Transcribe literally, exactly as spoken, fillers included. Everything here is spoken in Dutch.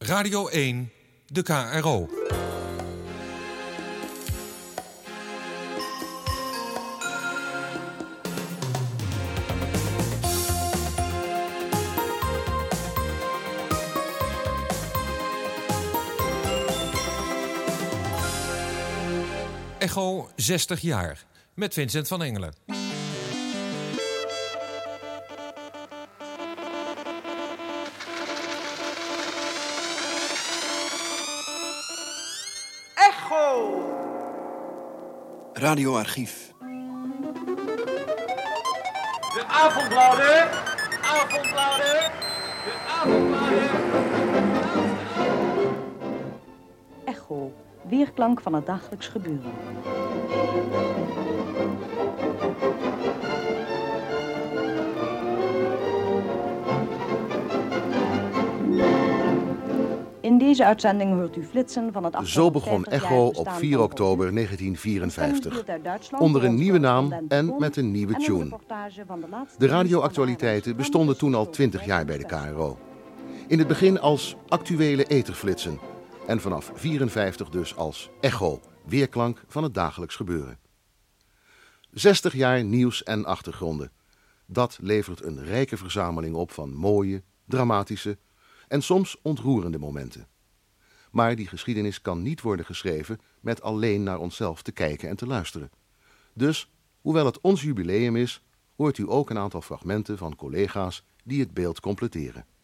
Radio één, de K R O. Echo zestig jaar, met Vincent van Engelen. Echo! Radioarchief. De avondbladen! Avondbladen! De avondbladen! Echo, weerklank van het dagelijks gebeuren. In deze uitzending hoort u flitsen van het Zo begon Echo op vier oktober negentien vierenvijftig. Onder een nieuwe naam en met een nieuwe tune. De radioactualiteiten bestonden toen al twintig jaar bij de K R O. In het begin als actuele etherflitsen. En vanaf vierenvijftig dus als Echo, weerklank van het dagelijks gebeuren. zestig jaar nieuws en achtergronden. Dat levert een rijke verzameling op van mooie, dramatische en soms ontroerende momenten. Maar die geschiedenis kan niet worden geschreven met alleen naar onszelf te kijken en te luisteren. Dus, hoewel het ons jubileum is, hoort u ook een aantal fragmenten van collega's die het beeld completeren.